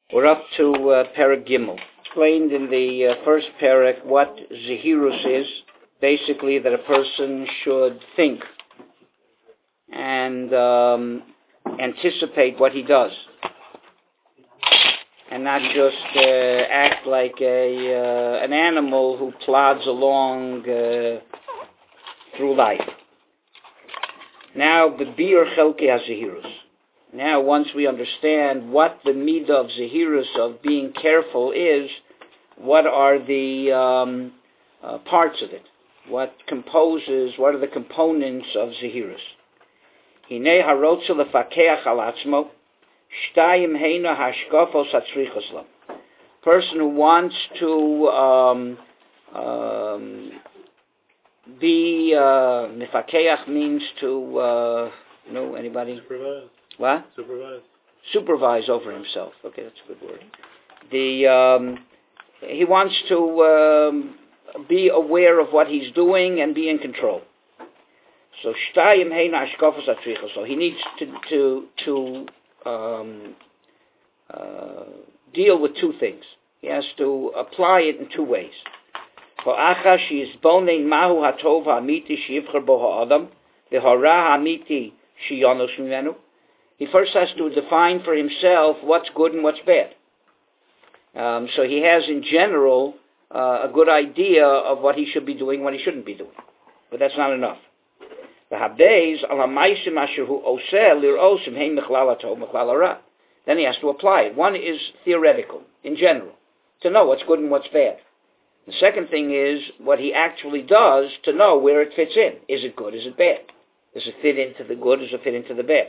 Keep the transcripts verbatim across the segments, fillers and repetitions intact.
We're up to uh, Perek Gimel. Explained in the uh, first Perek what Zehirus is. Basically, that a person should think and um, anticipate what he does, and not just uh, act like a uh, an animal who plods along uh, through life. Now, B'bir Chelkei HaZehirus. Now, once we understand what the midah of Zehirus, of being careful, is, what are the um, uh, parts of it? What composes, what are the components of Zehirus? Hinei harotze lefakeach al atzmo, shtayim heina hashkafos hatzrichos lam. Person who wants to um, um, be, uh, mefakeach means to, uh, you know, anybody? Supervise. What? Supervise. Supervise over himself. Okay, that's a good word. The um, he wants to um, be aware of what he's doing and be in control. So shtayim heina hashkafos hatzrichos. So he needs to to to um, uh, deal with two things. He has to apply it in two ways. For achash is bonein mahu hatov hamiti sheyivcher bo ha'adam v'hara hamiti sheyanos mimenu. He first has to define for himself what's good and what's bad. Um, so he has, in general, uh, a good idea of what he should be doing, what he shouldn't be doing. But that's not enough. Then he has to apply it. One is theoretical, in general, to know what's good and what's bad. The second thing is what he actually does to know where it fits in. Is it good? Is it bad? Does it fit into the good? Does it fit into the bad?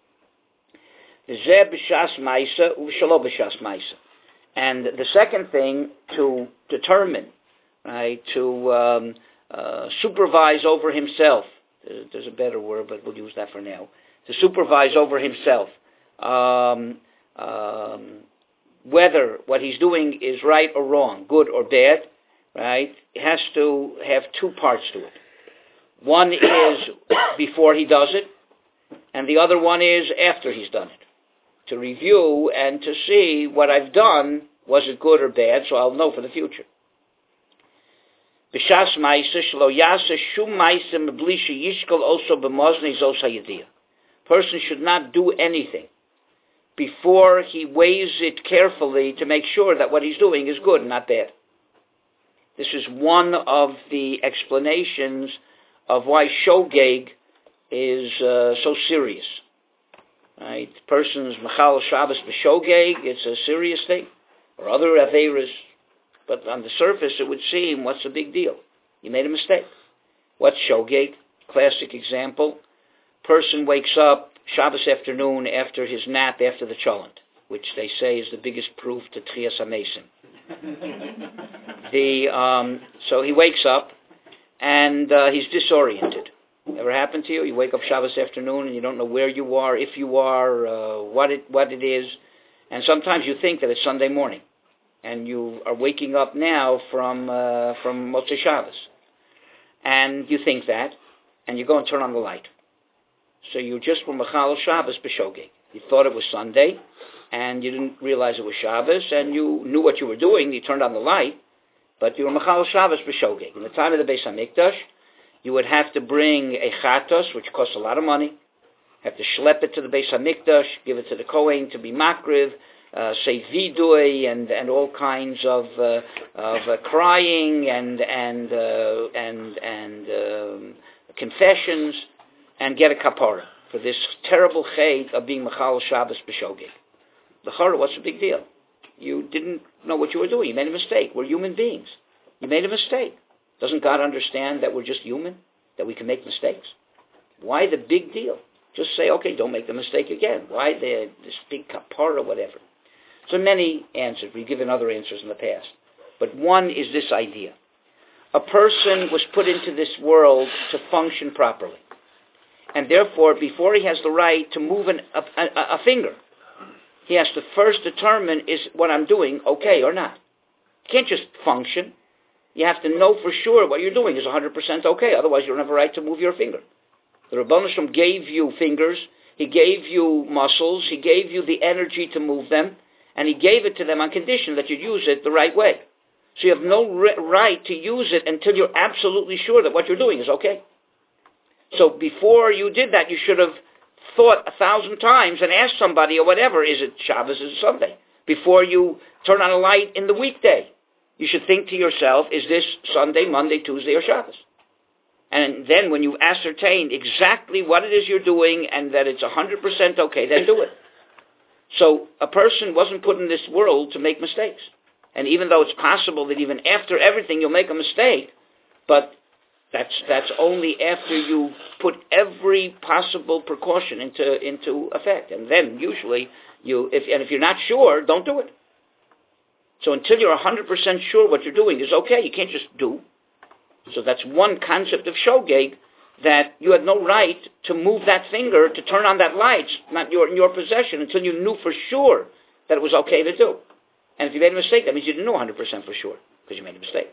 And the second thing, to determine, right, to um, uh, supervise over himself. There's a better word, but we'll use that for now. To supervise over himself um, um, whether what he's doing is right or wrong, good or bad, right? It has to have two parts to it. One is before he does it, and the other one is after he's done it. To review and to see what I've done, was it good or bad, so I'll know for the future. B'shas ma'isa shelo yaseh shum ma'isa mebli sheyishkol also b'moznei zos hayediyah. Person should not do anything before he weighs it carefully to make sure that what he's doing is good and not bad. This is one of the explanations of why shogeg is uh, so serious. Right? Person's machal Shabbos b'shogeg, it's a serious thing, or other averas. But on the surface, it would seem, what's the big deal? You made a mistake. What's shogeg? Classic example. Person wakes up Shabbos afternoon after his nap after the cholent, which they say is the biggest proof to Tchias HaMesim. the um, so he wakes up and uh, he's disoriented. Ever happened to you? You wake up Shabbos afternoon and you don't know where you are, if you are, uh, what it what it is, and sometimes you think that it's Sunday morning, and you are waking up now from uh, from Motzei Shabbos, and you think that, and you go and turn on the light. So you just were Machal Shabbos b'shogeg. You thought it was Sunday, and you didn't realize it was Shabbos, and you knew what you were doing. You turned on the light, but you were Machal Shabbos b'shogeg. In the time of the Beis HaMikdash, you would have to bring a chatos, which costs a lot of money, have to schlep it to the Beis HaMikdash, give it to the Kohen to be makriv, uh, say vidui, and, and all kinds of uh, of uh, crying and and uh, and and um, confessions, and get a kapara for this terrible chait of being machal Shabbos b'shogeg. The chara, what's the big deal? You didn't know what you were doing. You made a mistake. We're human beings. You made a mistake. Doesn't God understand that we're just human, that we can make mistakes? Why the big deal? Just say, okay, don't make the mistake again. Why the, this big kapara, whatever? So many answers. We've given other answers in the past. But one is this idea. A person was put into this world to function properly. And therefore, before he has the right to move an, a, a, a finger, he has to first determine, is what I'm doing okay or not? You can't just function. You have to know for sure what you're doing is one hundred percent okay. Otherwise, you don't have a right to move your finger. The Rebbeinu Shalom gave you fingers. He gave you muscles. He gave you the energy to move them. and he gave it to them on condition that you use it the right way. So you have no right to use it until you're absolutely sure that what you're doing is okay. So before you did that, you should have thought a thousand times and asked somebody or whatever, is it Shabbos, is it Sunday? Before you turn on a light in the weekday, you should think to yourself, is this Sunday, Monday, Tuesday, or Shabbos? And then when you've ascertained exactly what it is you're doing and that it's one hundred percent okay, then do it. So a person wasn't put in this world to make mistakes. And even though it's possible that even after everything you'll make a mistake, but that's that's only after you put every possible precaution into into effect. And then usually, you if and if you're not sure, don't do it. So until you're one hundred percent sure what you're doing is okay, you can't just do. So that's one concept of shogeg, that you had no right to move that finger to turn on that light, not your, in your possession, until you knew for sure that it was okay to do. And if you made a mistake, that means you didn't know one hundred percent for sure, because you made a mistake.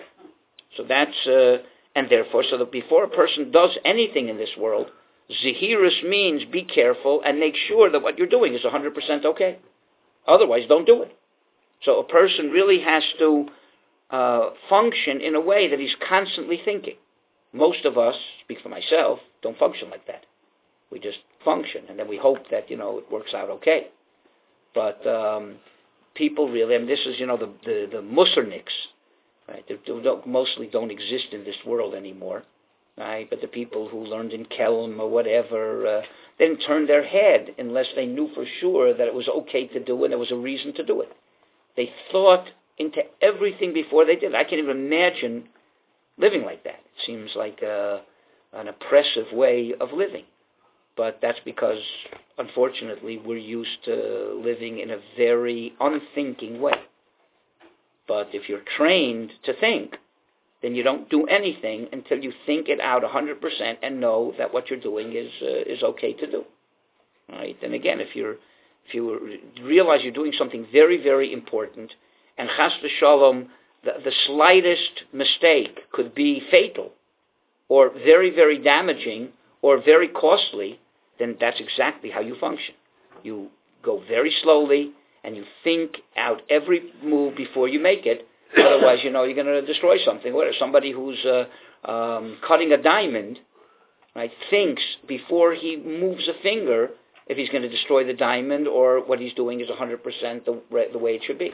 So that's, uh, and therefore, so that before a person does anything in this world, zehirus means be careful and make sure that what you're doing is one hundred percent okay. Otherwise, don't do it. So a person really has to uh, function in a way that he's constantly thinking. Most of us, speak for myself, don't function like that. We just function, and then we hope that, you know, it works out okay. But um, people really, I mean, this is, you know, the the, the Muserniks, right? They, they don't, mostly don't exist in this world anymore, right? But the people who learned in Kelm or whatever, uh, they didn't turn their head unless they knew for sure that it was okay to do it and there was a reason to do it. They thought into everything before they did. I can't even imagine living like that. It seems like a, an oppressive way of living. But that's because, unfortunately, we're used to living in a very unthinking way. But if you're trained to think, then you don't do anything until you think it out one hundred percent and know that what you're doing is uh, is okay to do. Right? And again, if you're if you realize you're doing something very, very important, and chas v'shalom, the, the slightest mistake could be fatal, or very, very damaging, or very costly, then that's exactly how you function. You go very slowly, and you think out every move before you make it. Otherwise, you know, you're going to destroy something. Where somebody who's uh, um, cutting a diamond, right, thinks before he moves a finger if he's going to destroy the diamond or what he's doing is one hundred percent the, the way it should be.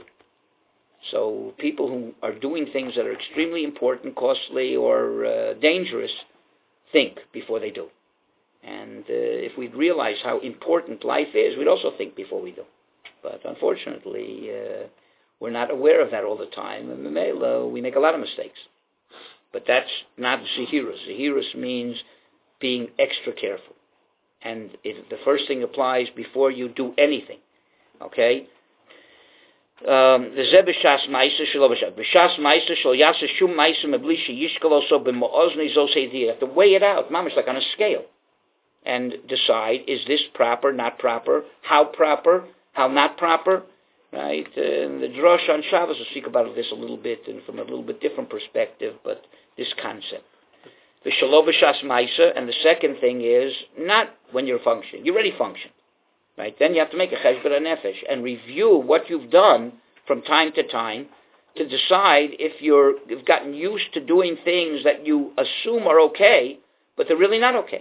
So people who are doing things that are extremely important, costly, or uh, dangerous, think before they do. And uh, if we'd realize how important life is, we'd also think before we do. But unfortunately, uh, we're not aware of that all the time, and uh, we make a lot of mistakes. But that's not zehirus. Zehirus means being extra careful. And it, the first thing applies before you do anything. Okay? The zeh b'shas ma'isa shelo b'shas. B'shas ma'isa shelo yasa shum ma'isa mebli sheyishkol oso b'mo'ozni zos heydir. You have to weigh it out, mamish, like on a scale. And decide, is this proper, not proper? How proper? How not proper? Right? Uh, the Drush on Shabbos will speak about this a little bit and from a little bit different perspective, but this concept. The shelo b'shas ma'isa, and the second thing is not when you're functioning. You already function, right? Then you have to make a cheshbon nefesh and review what you've done from time to time to decide if you're you've gotten used to doing things that you assume are okay, but they're really not okay.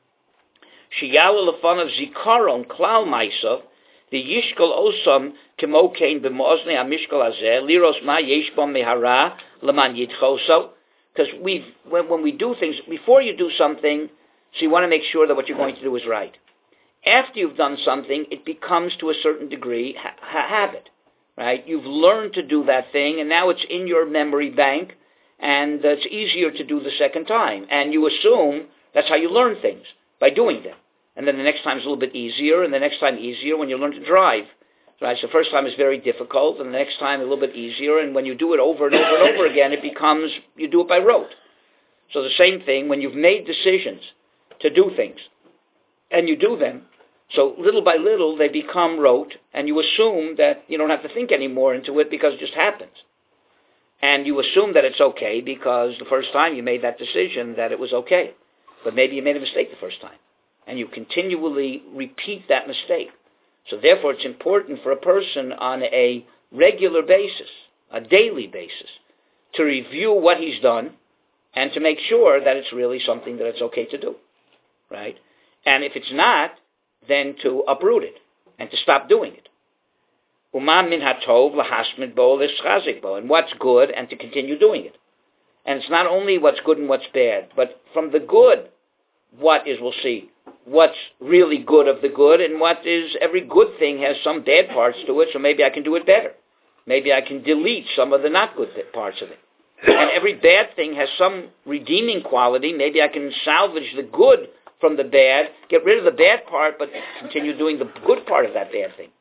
Shiyalu lefanav zikaron klal ma'isa. The yishkol osam kemo kein b'mo'ozni hamishkol hazeh liros ma yesh bam mehara leman yitchoso. Because we, when, when we do things, before you do something, so you want to make sure that what you're going to do is right. After you've done something, it becomes to a certain degree ha- ha- habit, right? You've learned to do that thing, and now it's in your memory bank, and it's easier to do the second time. And you assume that's how you learn things, by doing them. And then the next time is a little bit easier, and the next time easier when you learn to drive. Right, so the first time is very difficult, and the next time a little bit easier, and when you do it over and over and over again, it becomes, you do it by rote. So the same thing, when you've made decisions to do things, and you do them, so little by little they become rote, and you assume that you don't have to think anymore into it because it just happens. And you assume that it's okay because the first time you made that decision that it was okay. But maybe you made a mistake the first time, and you continually repeat that mistake. So therefore it's important for a person on a regular basis, a daily basis, to review what he's done and to make sure that it's really something that it's okay to do, right? And if it's not, then to uproot it and to stop doing it. And what's good, and to continue doing it. And it's not only what's good and what's bad, but from the good, what is, we'll see, what's really good of the good, and what is, every good thing has some bad parts to it, so maybe I can do it better. Maybe I can delete some of the not good parts of it. And every bad thing has some redeeming quality. Maybe I can salvage the good from the bad, get rid of the bad part, but continue doing the good part of that bad thing.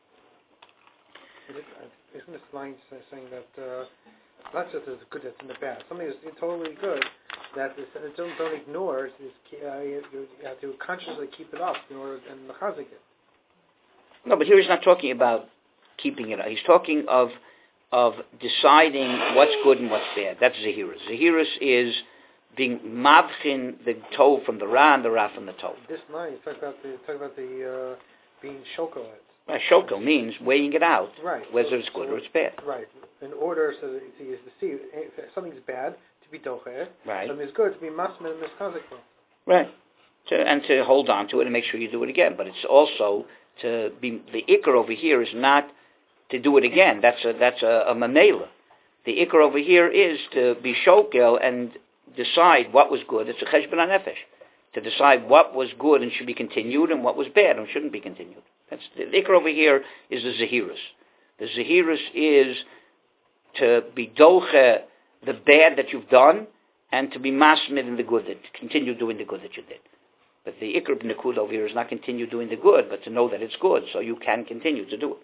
Isn't this line saying that uh, not just as good as in the bad, something is totally good, that is, don't, don't ignore, is, uh, you, you have to consciously keep it up in order and chazik it. No, but here he's not talking about keeping it up. He's talking of of deciding what's good and what's bad. That's Zahirus. Zahirus is being mavchin the tov from the ra and the ra from the tov. This line, you talk about the, talk about the uh, being shokel. Right, shoko means weighing it out, right. whether so, it's good so, or it's bad. Right. In order so that to use the see, if something's bad, to be docher. Right. Something's good, to be masman and miskazik. Right. To, and to hold on to it and make sure you do it again. But it's also to be, the ikar over here is not to do it again. That's a that's a, a mamela. The ikar over here is to be shokel and decide what was good. It's a cheshbon hanefesh. To decide what was good and should be continued and what was bad and shouldn't be continued. That's the ikar over here is the zahirus. The zahirus is to be doche the bad that you've done and to be masmid in the good, that to continue doing the good that you did. But the ikar b'nekud over here is not continue doing the good, but to know that it's good, so you can continue to do it.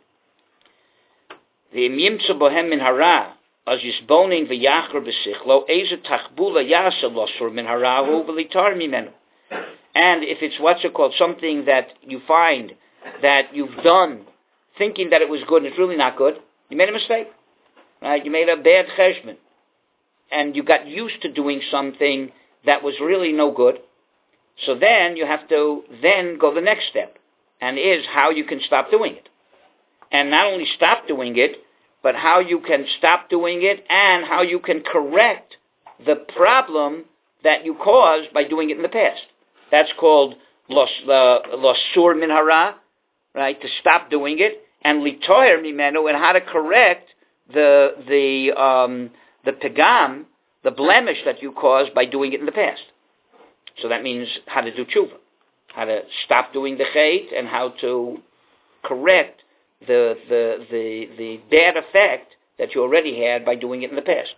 The imyimtza bohem min hara as yisbonin v'yachar b'sichlo eze tachbula yasa losur min harahu v'litar mimenu. And if it's what's it called, something that you find that you've done thinking that it was good and it's really not good, you made a mistake. Right? You made a bad cheshbon. And you got used to doing something that was really no good. So then you have to then go the next step, and is how you can stop doing it. And not only stop doing it, but how you can stop doing it and how you can correct the problem that you caused by doing it in the past. That's called los uh, losur min hara, right? To stop doing it, and litoyer mimenu, and how to correct the the um, the pegam, the blemish that you caused by doing it in the past. So that means how to do tshuva, how to stop doing the chait, and how to correct the the the the bad effect that you already had by doing it in the past.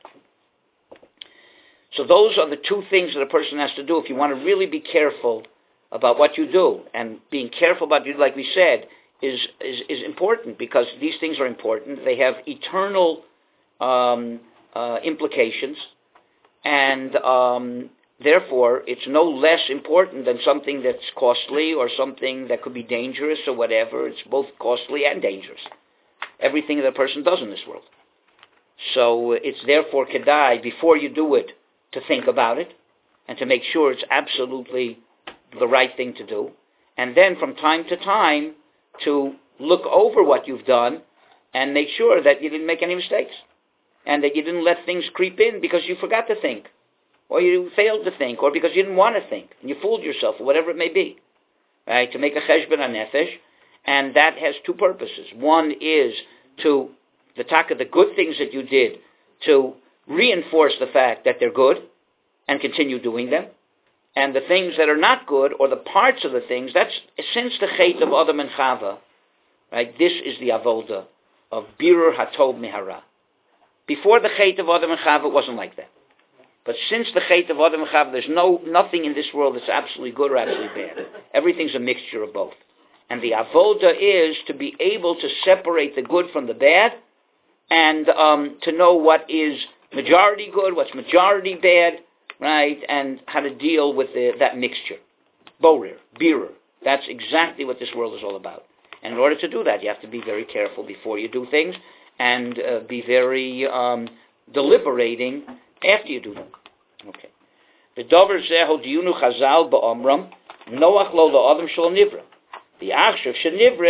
So those are the two things that a person has to do if you want to really be careful about what you do. And being careful about you, like we said, is is, is important, because these things are important. They have eternal um, uh, implications, and um, therefore it's no less important than something that's costly or something that could be dangerous or whatever. It's both costly and dangerous. Everything that a person does in this world. So it's therefore kedai, before you do it, to think about it and to make sure it's absolutely the right thing to do. And then from time to time to look over what you've done and make sure that you didn't make any mistakes and that you didn't let things creep in because you forgot to think, or you failed to think, or because you didn't want to think and you fooled yourself, or whatever it may be. Right? To make a cheshbon hanefesh, and that has two purposes. One is to the taka, the good things that you did, to reinforce the fact that they're good and continue doing them. And the things that are not good, or the parts of the things, that's since the chait of Adam and Chava, right? This is the avoda of birur hatov mihara. Before the chait of Adam and Chava, it wasn't like that. But since the chait of Adam and Chava, there's no nothing in this world that's absolutely good or absolutely bad. Everything's a mixture of both. And the avoda is to be able to separate the good from the bad, and um, to know what is majority good, what's majority bad, right, and how to deal with the, that mixture. Borir, birur. That's exactly what this world is all about. And in order to do that, you have to be very careful before you do things, and uh, be very um, deliberating after you do them. Okay. The dover zeho diunu chazal ba'omram noach lo la'adam shel nivra. The achshav shenivra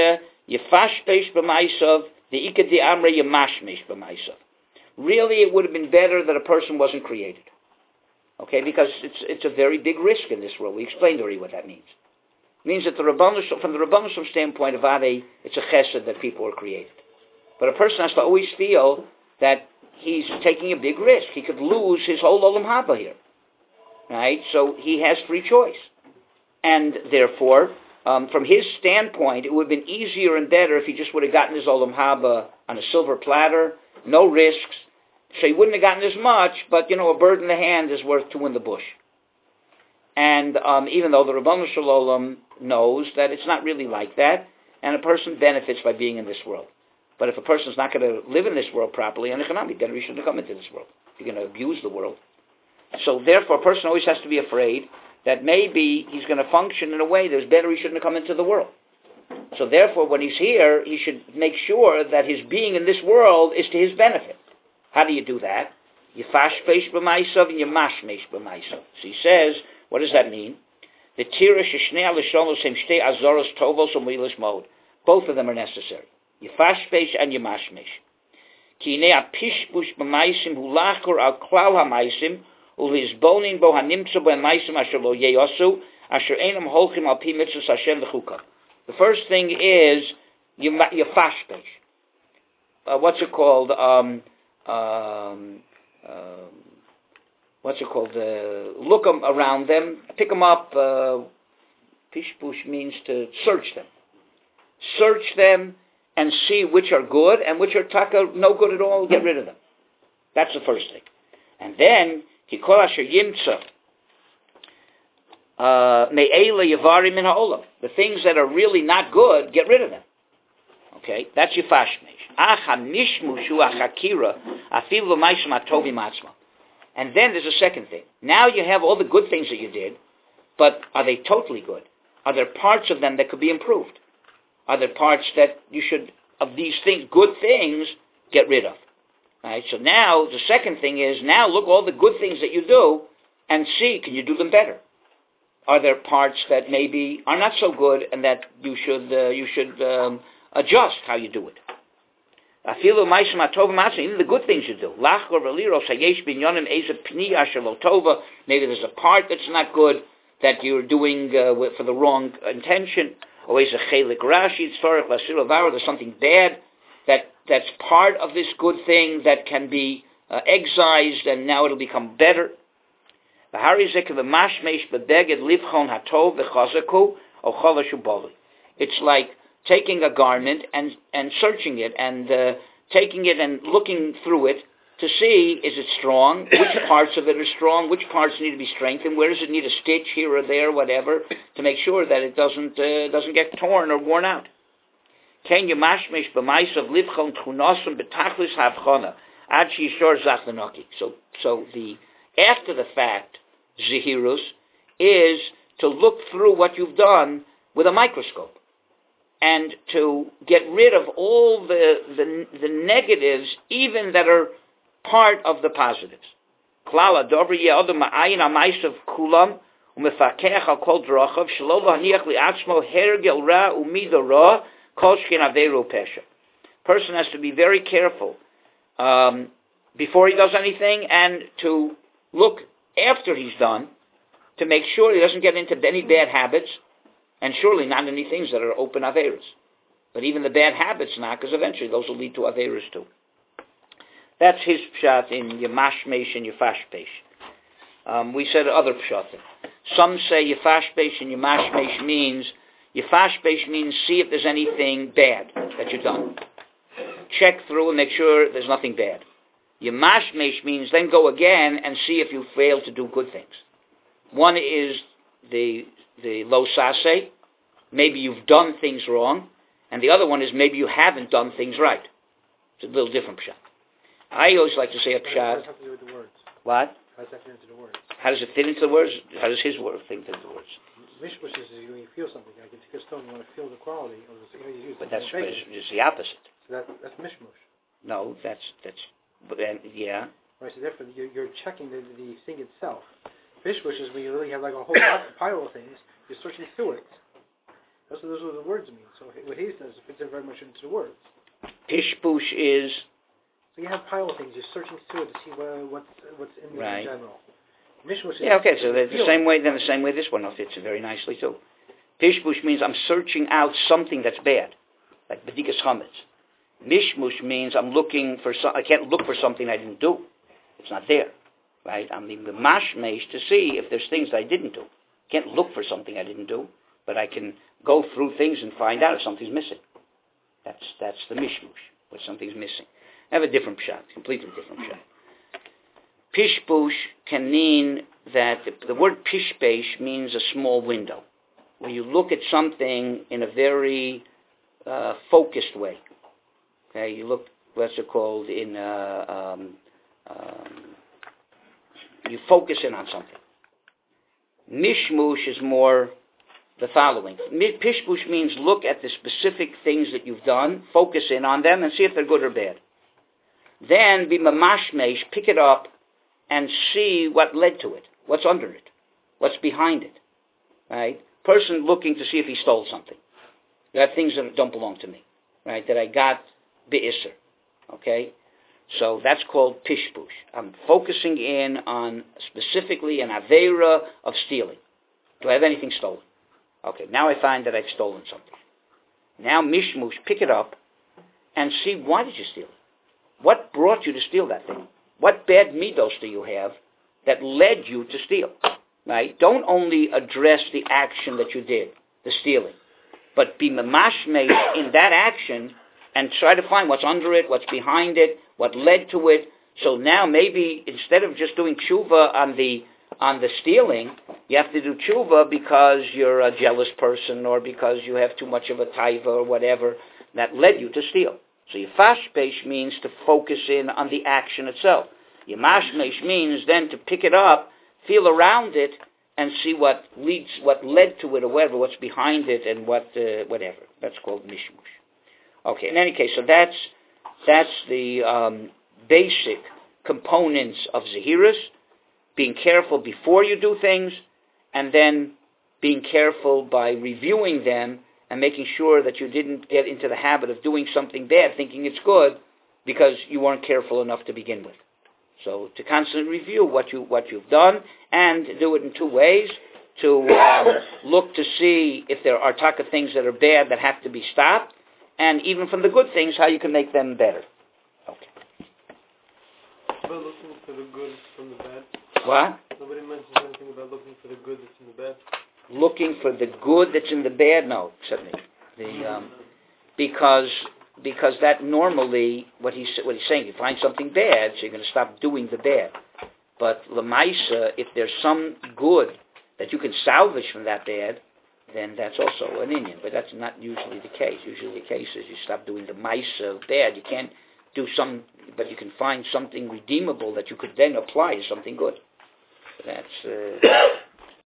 Yefashpesh b'maisav, the ikad di amra yemashmesh b'maisav. Really, it would have been better that a person wasn't created. Okay, because it's it's a very big risk in this world. We explained already what that means. It means that the Rabbanus, from the Rabbanus standpoint of Ade, it's a chesed that people are created. But a person has to always feel that he's taking a big risk. He could lose his whole Olam Haba here. Right? So he has free choice. And therefore, um, from his standpoint, it would have been easier and better if he just would have gotten his Olam Haba on a silver platter, no risks. So he wouldn't have gotten as much, but, you know, a bird in the hand is worth two in the bush. And um, even though the Rabbanu Shalom knows that it's not really like that, and a person benefits by being in this world. But if a person's not going to live in this world properly, and economically, then he shouldn't come into this world. You're going to abuse the world. So therefore, a person always has to be afraid that maybe he's going to function in a way that's better he shouldn't have come into the world. So therefore, when he's here, he should make sure that his being in this world is to his benefit. How do you do that? You fashpesh b'maisav and you mashmesh b'maisav. So he says, what does that mean? The tira sheshnei alishonos hem shtei azoros tovos u'milas mode. Both of them are necessary. You fashpesh and you mashmesh. Ki inei apishpush b'maisim hu lachor al klal ha'maisim u'lizbonin bo hanimtzo b'maisim asher lo yeyosu asher einam holchim al pi mitzvos Hashem v'chukav. The first thing is you you fashpesh. Uh, what's it called? Um, um, um, what's it called? Uh, look them around them, pick them up. Uh, Pishpush means to search them. Search them and see which are good and which are taka no good at all. Get rid of them. That's the first thing. And then Kikol asher yimtza me'ela yavari min ha'olam. The things that are really not good, get rid of them. Okay, that's your fashmesh. And then there's a second thing. Now you have all the good things that you did, but are they totally good? Are there parts of them that could be improved? Are there parts that you should, of these things, good things, get rid of? Right? So now the second thing is, now look all the good things that you do and see, can you do them better? Are there parts that maybe are not so good and that you should uh, you should um, adjust how you do it? Even the good things you do. Maybe there's a part that's not good that you're doing uh, for the wrong intention. There's something bad that that's part of this good thing that can be uh, excised and now it'll become better. It's like taking a garment and, and searching it and uh, taking it and looking through it to see, is it strong? Which parts of it are strong? Which parts need to be strengthened? Where does it need a stitch here or there, whatever, to make sure that it doesn't uh, doesn't get torn or worn out? Ken you mashmesh b'maisav livchon tchunosum betachlis havchona ad shishor zachlenoki. So, so the after the fact zihirus is to look through what you've done with a microscope and to get rid of all the, the the negatives, even that are part of the positives. Klala dobri ye'odam ma'ayin ha'maisav kulam u'mefakech al kol drachav shelo lahaniach li'atzmo hergel ra u'mido ra kol shkin averu pesha. Person has to be very careful um, before he does anything and to look after he's done to make sure he doesn't get into any bad habits, and surely not any things that are open averos. But even the bad habits not, because eventually those will lead to averos too. That's his pshat in Yemashmesh and Yefashpesh. Um, we said other pshatim. Some say Yefashpesh and Yemashmesh means, Yefashpesh means see if there's anything bad that you've done. Check through and make sure there's nothing bad. Yemashmesh means then go again and see if you fail to do good things. One is the the lo sase, maybe you've done things wrong, and the other one is maybe you haven't done things right. It's a little different pshat. I always like to say a pshat. How does that have to do with the words? What? How does that fit into the words? How does it fit into the words? How does his word fit into the words? Mishpush is when you feel something. Like you take a stone, you want to feel the quality of the thing you use. But that's it's the opposite. So that, that's mishmush. No, that's that's but then yeah. Right. So therefore, you're, you're checking the the thing itself. Mishpush is when you really have like a whole pile of things. You're searching through it. That's what those are the words mean. So what he says fits in very much into the words. Pishpush is... So you have pile of things. You're searching through it to see what, what's what's in there right. in general. Mishmush is... Yeah, okay, so the, the same way, then the same way this one fits very nicely too. Pishpush means I'm searching out something that's bad, like Bedikas Chametz. Mishmush means I'm looking for some, I can't look for something I didn't do. It's not there, right? I'm the mashmesh to see if there's things that I didn't do. Can't look for something I didn't do, but I can go through things and find out if something's missing. That's that's the mishmush, when something's missing. I have a different pshat, completely different pshat. Pishpush can mean that the, the word pishpesh means a small window, where you look at something in a very uh, focused way. Okay, you look, what's it called, in, uh, um, um, you focus in on something. Mishmush is more the following. Pishpush means look at the specific things that you've done, focus in on them, and see if they're good or bad. Then be mamashmesh, pick it up, and see what led to it, what's under it, what's behind it. Right? Person looking to see if he stole something. There are things that don't belong to me, right? That I got be'isser. Okay? So that's called pishpush. I'm focusing in on specifically an aveira of stealing. Do I have anything stolen? Okay, now I find that I've stolen something. Now mishmush, pick it up and see, why did you steal it? What brought you to steal that thing? What bad midos do you have that led you to steal? Right? Don't only address the action that you did, the stealing, but be mamashmesh in that action and try to find what's under it, what's behind it, what led to it. So now maybe instead of just doing tshuva on the on the stealing, you have to do tshuva because you're a jealous person or because you have too much of a taiva or whatever that led you to steal. So yifashpesh means to focus in on the action itself. Yimashmesh means then to pick it up, feel around it, and see what leads, what led to it or whatever, what's behind it and what, uh, whatever. That's called mishmush. Okay, in any case, so that's that's the um, basic components of Zahiris, being careful before you do things, and then being careful by reviewing them and making sure that you didn't get into the habit of doing something bad, thinking it's good, because you weren't careful enough to begin with. So to constantly review what, you, what you've done, and do it in two ways, to um, look to see if there are taka things that are bad that have to be stopped, and even from the good things, how you can make them better. Okay. About looking for the good from the bad? What? Nobody mentions anything about looking for the good that's in the bad? Looking for the good that's in the bad? No, certainly. The, um, because because that normally, what he's, what he's saying, you find something bad, so you're going to stop doing the bad. But Lamaisa, if there's some good that you can salvage from that bad, then that's also an Indian. But that's not usually the case. Usually the case is you stop doing the Maisa of bad. You can't do some, but you can find something redeemable that you could then apply to something good. That's uh,